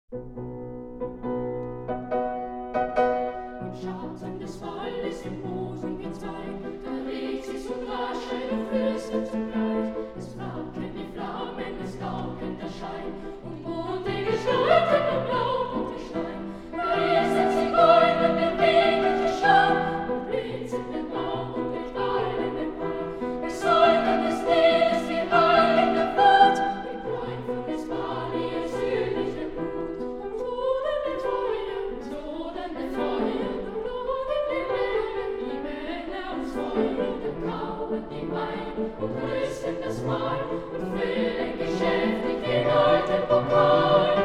Im Schatten des Waldes im Rosengezweig, da regt sich so rasch eine Flüster zugleich. Es flackern die Flammen, es gaukeln der Schein, und mutige Gestalten am Laub und Gestein. Da ist sie goldene, bewegliche Schau, und blitzende Blau und mit wallendem Haar. Es säugert des Niles wie heiliger Flut, mit Bräun von des Mali ihr südliche Blut. Todende Feuer, todende Feuer, lodern die Wellen, die Männer aufs Feuer, und kauen die Wein und rüsten das Mahl und füllen geschäftig den alten Pokal.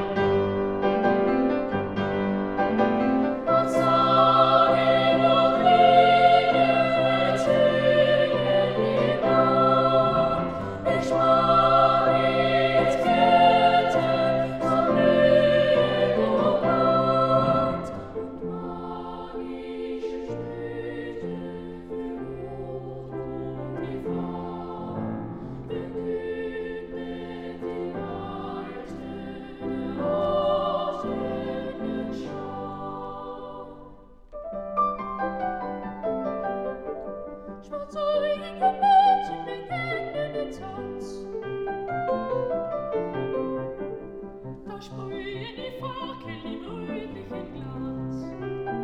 Und sagen und Lieder erzählen ihr Mann, ich mag mit Ketten so blühen und Brand und magische Schritte für Not und Gefahr verkündet die alte Rosenschau. Schwarzäugige Mädchen beginnen den Tanz. Da sprühen die Fackeln im rötlichen Glanz.